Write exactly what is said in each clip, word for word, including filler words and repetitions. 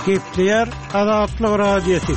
Gepleyer Azatlyk Radiosu.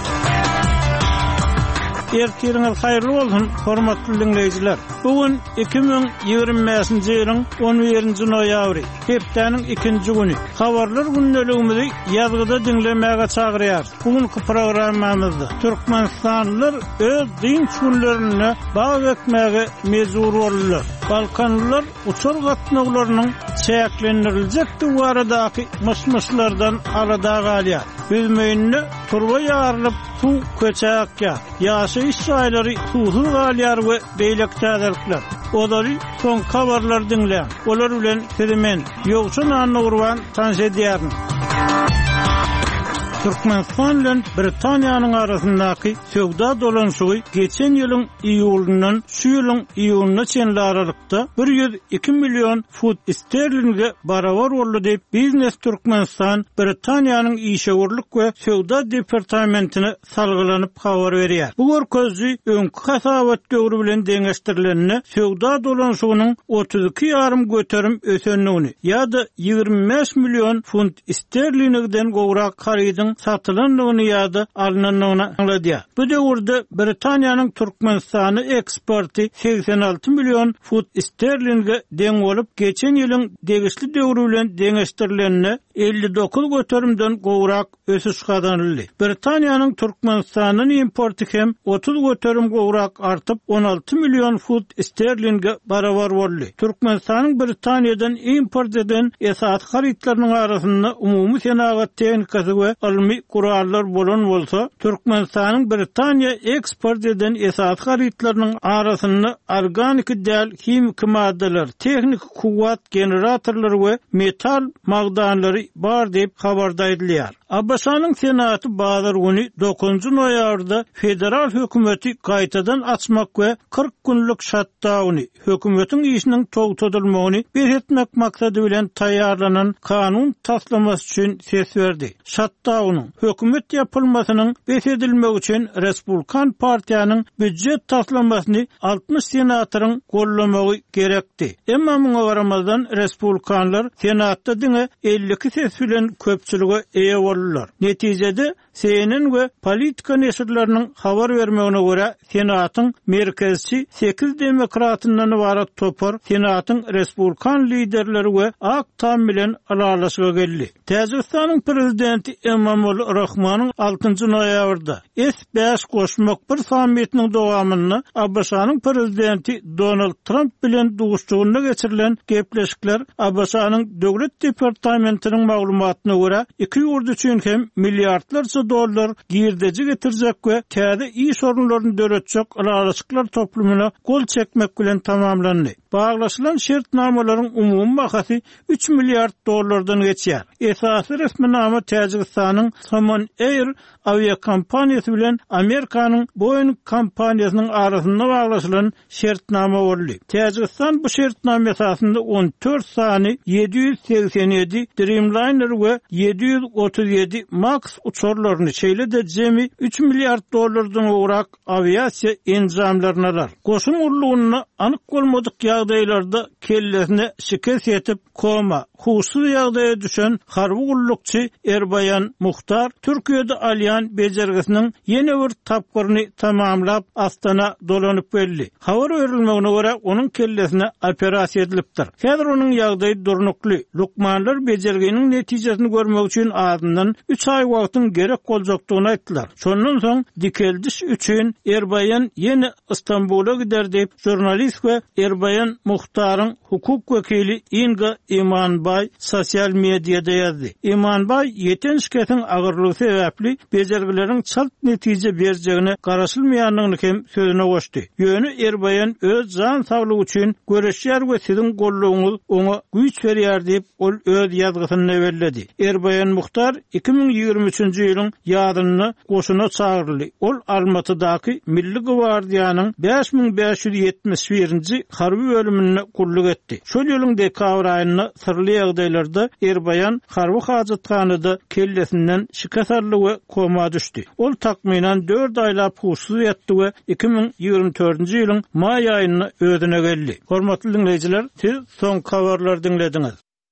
Ertiriniz hayırlı olsun, hormatly dinleyijiler. Bugün iki bin ýygrimiňji ýylyň on birinji noýabry, hepdeniň ikinji güni. Habarlar günneligimizi ýazgyda dinlemäge çagyrýar. Bugünkü programmamyzda türkmenistanlylar öz din günlerini bag etmäge mezur bolýar. Balkanlylar uçur gatnaglarynyň çäkleniriljek duwaradaky mysmyslardan alada galýar. Bilmeýänne turba ýarylyp tu köçäkkä. Ýaşy İsrailleri tuğul galýar we beýlek täzelikler. Olary son habarlar dinleýän. Olar bilen Firmen ýogçun anny urwan tanş edýärmi? Türkmenistan bilen Britaniýanyň arasyndaky söwda dolanşygy geçen ýylyň iýulundan şu ýylyň iýuluna çenli aralykda bir ýüz iki million fut sterlinge barabar boldy diýip Biznes Türkmenistan Britaniýanyň işgörlük we söwda departamentine salgylanyp habar berýär. Bu görkezli öňkü hasabat döwri bilen deňeşdirilenine söwda dolanşygynyň otuz iki ýarym göterim ösenligini ýa-da ýygrimi beş million funt sterlingden gowrak harydyň satylanlygyny ýa-da alynanyny anladýar. Bu döwürde Britaniýanyň Türkmenistany eksporty seksen alty million fut sterlinge deň bolup, geçen ýylyň degişli döwri bilen deňeşdirilenine elli dokuz göterimden gowrak ösüş kazanyldy. Britaniýanyň Türkmenistanyň importy hem otuz göterim gowrak artyp on alty million fut sterlinge barabar boldy. Türkmenistanyň Britaniýadan import eden esas harytlarynyň arasynda umumy senagat tehnikasy we ilmi kurallar bolan bolsa, Türkmenistanyň Britaniýa eksport eden esas harytlarynyň arasynda organik däl himik maddeler, tehnik kuwat generatorlary we metal magdanlary bar diýip habarda edilýär. Abbasanyň senaty bazar güni dokuzunji noýabrda federal hökümeti gaýtadan açmak we kırk günlük shutdowny, hökümetiň işiniň togtadylmagyny beretmek maksady bilen taýýarlanan kanun taslamasy üçin ses berdi. Shutdownyň hökümet ýapylmasynyň besedilmegi üçin Respublikan partiýanyň büdjet taslamasyny altmış senatoryň gollamagy gerekdi. Emma muňa garamazdan Respublikanlar senatda diňe elli iki ses bilen köpçüligi eýe boldy. Netijede C N N we politika neşirleriniň habar bermegine görä senatyň merkezçi sekiz demokratyndan ibarat topar senatyň Respublikan liderleri we ak tam bilen aralaşyga geldi. Täjikistanyň prezidenti Emomali Rahmanyň altynji noýabrda S beş goşmak bir sammitiniň dowamyny Abbasanyň prezidenti Donald Trump bilen duguşçugyna geçirilen gepleşikler Abbasanyň döwlet departamentiniň maglumatyna görä iki ýurt üçin hem milliardlarça dollar girdeci getirjek we täze iş sorunlaryny döretjek aralıçyklar toplumuna gol çekmek bilen tamamlandy. Baglaşylan şertnamalaryň umumy bahasy üç milliard dollardan geçýär. Esasy resminama Täjikistanyň Saman Air aviakompaniýasy bilen Amerikanyň Boeing kompaniýasynyň arasynda baglaşylan şertnama boldy. Täjikistan bu şertnama esasynda on dört sany yedi yüz seksen yedi Dreamliner we yedi yüz otuz yedi Max uçurlaryny şeýle de jemi üç milliard dollardan gowrak aviasiýa enjamlaryny alar. Goşun urlugyny anyk bolmadyk ýagdaýlarda kellesine şikes ýetip koma, husly ýagdaýa düşen harby gullukçy Erbayan Muhtar Türkiýede alýan bejergisiniň ýene bir tapgyryny tamamlap Astana dolanyp geldi. Habar berilmegine görä onuň kellesine operasiýa edilipdir. Häzir onuň ýagdaýy durnukly. Lukmanlar bejerginiň netijesini görmek üçin adından üç ay wagtyň gerek boljakdygyny aýtdylar. Şondan soň dikeldiş üçin Erbayan ýene Istanbula gider diýip jurnalist we Erbayan Muhtaryň hukuk wekili Inga Imanbay sosial mediýada ýazdy. Imanbay ýeten şikayetiň agyrlygy sebäpli bejergileriň çalt netije berjegine garaşylmaýanlygyny hem sözüne goşdy. Ýöne Erbayan öz jan saglygy üçin göreşýär we siziň gollugyňyz oňa güýç berýär diýip ol öz ýazgysyny bellädi. Erbayan Muhtar iki bin ýygrimi üçinji ýylyň ýazyny goşuna çagyrly. Ol Almatydaky Milli Gwardiýanyň beş bin beş yüz ýetmiş birinji harby bölümine gulluk etdi. Şol ýylyň dekabr aýyna sirli ýagdaýlarda Erbayan harby hajatxanada kellesinden şikasarly we koma düşdi. Ol takminan dört aýlap huşsuz ýatdy we iki bin ýygrimi dördünji ýylyň may aýyna özüne geldi. Hormatly dinleýijiler, siz soň habarlar dinlediňiz.